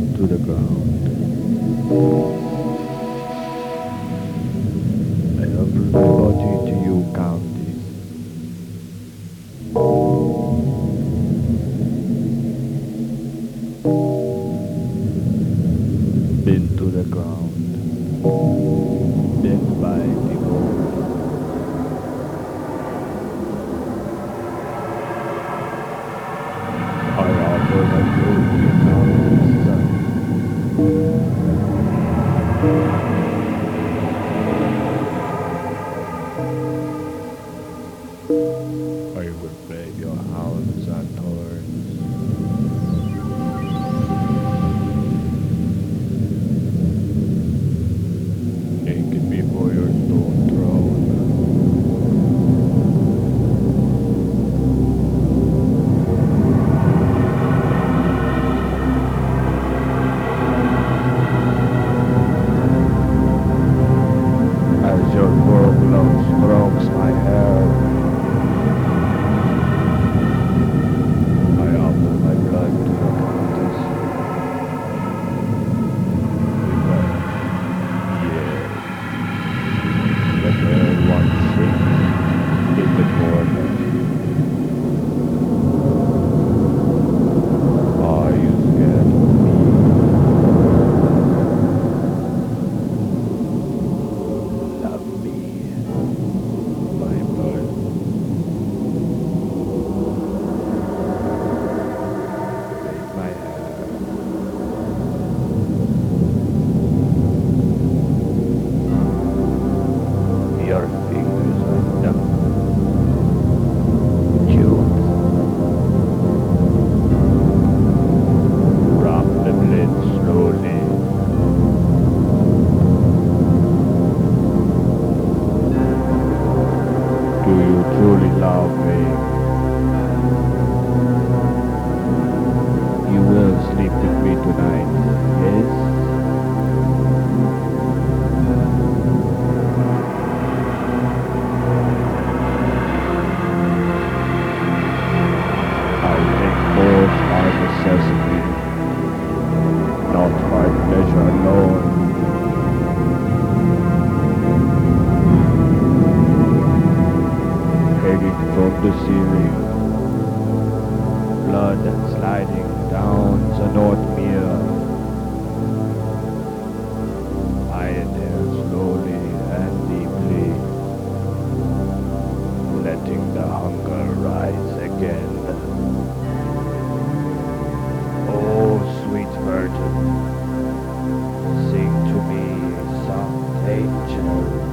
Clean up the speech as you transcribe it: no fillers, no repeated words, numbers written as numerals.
to the ground. I offer my body to you, Countess. Into the ground, death by devotion. I offer my soul to you, Countess. I will brave your hounds and horns. Naked before your stone throne. As your foreglove strokes my hair, I offer my blood to the Countess. Because, yes, the hair once shaped in the corner. Are you scared of me? Love me, my bird. Take my hair. Your fingers are numb. Chilled. Drop the blade slowly. Do you truly love me? You will sleep with me tonight, yes? I think both are necessity, not by pleasure alone. Hanging from the ceiling, blood sliding down the north mirror. I inhale slowly and deeply, letting the hunger rise again. Oh, sweet virgin, sing to me, soft angel.